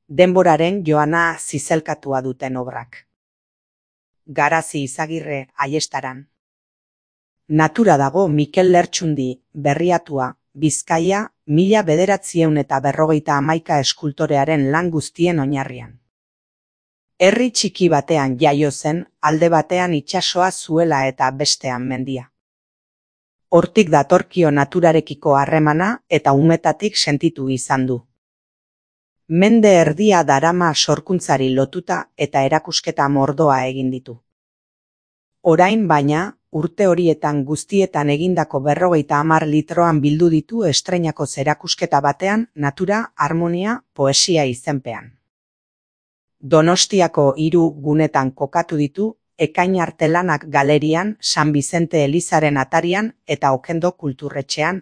denboraren joana zizelkatua duten obrak. Garazi Izagirre Aiestaran. Natura dago Mikel Lertxundi Berriatua, Bizkaia, 1951 eskultorearen lan guztien oinarrian. Herri txiki batean jaio zen, alde batean itsasoa zuela eta bestean mendia. Hortik datorkio naturarekiko harremana eta umetatik sentitu izan du. Mende erdia darama sorkuntzari lotuta eta erakusketa mordoa egin ditu. Orain baina, urte horietan guztietan egindako 50 litroan bildu ditu estreinako erakusketa batean natura, harmonia, poesia izenpean. Donostiako 3 gunetan kokatu ditu, Ekain Artelanak galerian, San Bizente elizaren atarian eta Okendo kulturretxean.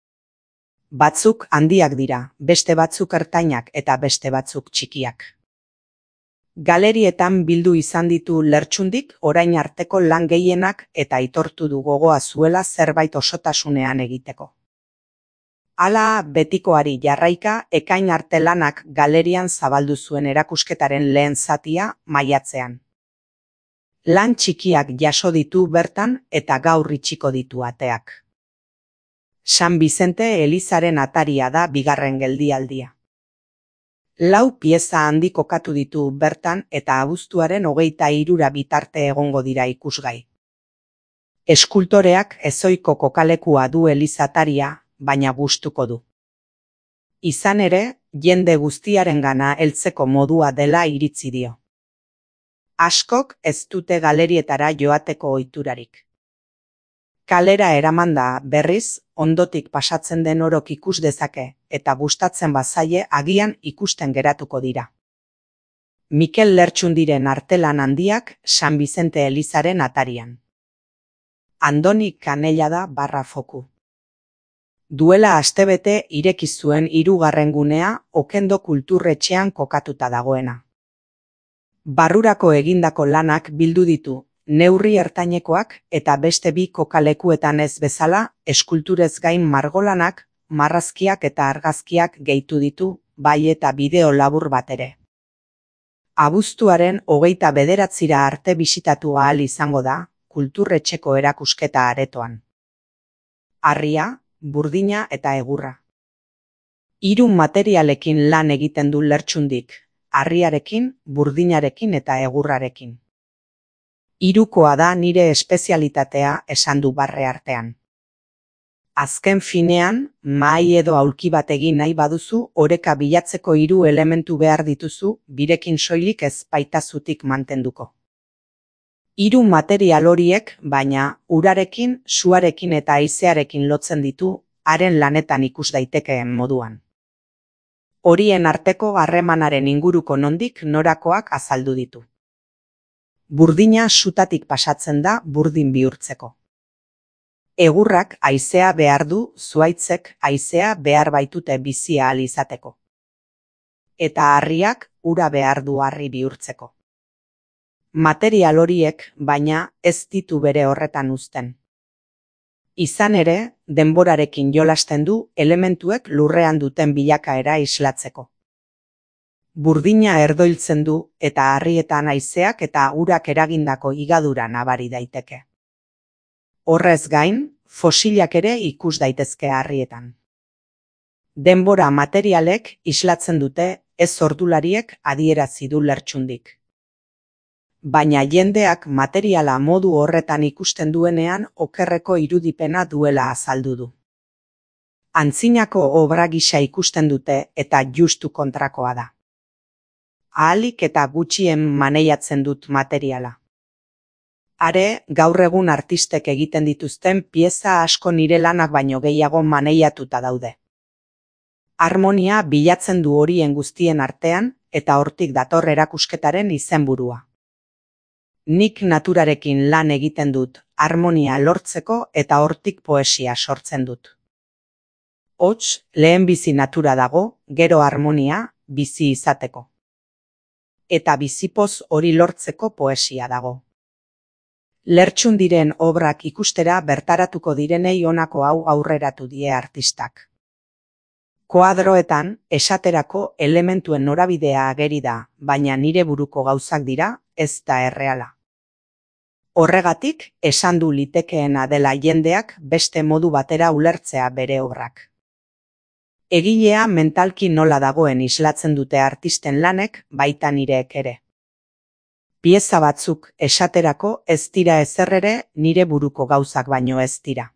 Batzuk handiak dira, beste batzuk ertainak eta beste batzuk txikiak. Galerietan bildu izan ditu Lertxundik orain arteko lan gehienak eta aitortu du gogoa zuela zerbait osotasunean egiteko. Hala betikoari jarraika Ekain Artelanak galerian zabaldu zuen erakusketaren lehen zatia maiatzean. Lan txikiak jaso ditu bertan eta gaur itxiko ditu ateak. San Bizente elizaren ataria da bigarren geldialdia. 4 pieza handi kokatu ditu bertan eta abuztuaren 23 bitarte egongo dira ikusgai. Eskultoreak ezohiko kokalekua du elizataria, baina gustuko du. Izan ere, jende guztiarengana heltzeko modua dela iritzi dio. Askok ez dute galerietara joateko ohiturarik. Kalera eramanda berriz, ondotik pasatzen den orok ikus dezake, eta gustatzen bazaie agian ikusten geratuko dira. Mikel Lertxundiren artelan handiak San Bizente elizaren atarian. Andoni Kanellada /foku. Duela astebete ireki zuen 3. gunea Okendo kulturretxean kokatuta dagoena. Barrurako egindako lanak bildu ditu, neurri ertainekoak eta beste 2 kokalekuetan ez bezala, eskulturez gain margolanak, marrazkiak eta argazkiak gehitu ditu, bai eta bideo labur bat ere. Abuztuaren 29 arte bisitatu ahal izango da, kulturretxeko erakusketa aretoan. Harria, burdina eta egurra. 3 materialekin lan egiten du Lertxundik, harriarekin, burdinarekin eta egurrarekin. 3koa da nire espezialitatea esan du barre artean. Azken finean, mahai edo aulki bat egin nahi baduzu, oreka bilatzeko 3 elementu behar dituzu, birekin soilik ez baitazutik mantenduko. 3 material horiek, baina, urarekin, suarekin eta haizearekin lotzen ditu, haren lanetan ikus daitekeen moduan. Horien arteko harremanaren inguruko nondik norakoak azaldu ditu. Burdina sutatik pasatzen da burdin bihurtzeko. Egurrak haizea behar du, zuhaitzek haizea behar baitute bizi ahal izateko. Eta harriak ura behar du harri bihurtzeko. Material horiek, baina, ez ditu bere horretan uzten. Izan ere, denborarekin jolasten du elementuek lurrean duten bilakaera islatzeko. Burdina erdoiltzen du eta harrietan haizeak eta urak eragindako higadura nabari daiteke. Horrez gain, fosilak ere ikus daitezke harrietan. Denbora materialek islatzen dute, ez ordulariek adierazi du Lertxundik. Baina jendeak materiala modu horretan ikusten duenean okerreko irudipena duela azaldu du. Antzinako obra gisa ikusten dute eta justu kontrakoa da. Ahalik eta gutxien maneiatzen dut materiala. Are, gaur egun artistek egiten dituzten pieza asko nire lanak baino gehiago maneiatuta daude. Harmonia bilatzen du horien guztien artean eta hortik dator erakusketaren izenburua. Nik naturarekin lan egiten dut, harmonia lortzeko eta hortik poesia sortzen dut. Hots, lehenbizi natura dago, gero harmonia, bizi izateko. Eta bizipoz hori lortzeko poesia dago. Lertxundiren obrak ikustera bertaratuko direnei honako hau aurreratu die artistak. Koadroetan esaterako elementuen norabidea ageri da, baina nire buruko gauzak dira, ez da erreala. Horregatik, esan du litekeena dela jendeak beste modu batera ulertzea bere obrak. Egilea mentalki nola dagoen islatzen dute artisten lanek, baita nireek ere. Pieza batzuk esaterako ez dira ezer ere nire buruko gauzak baino ez dira.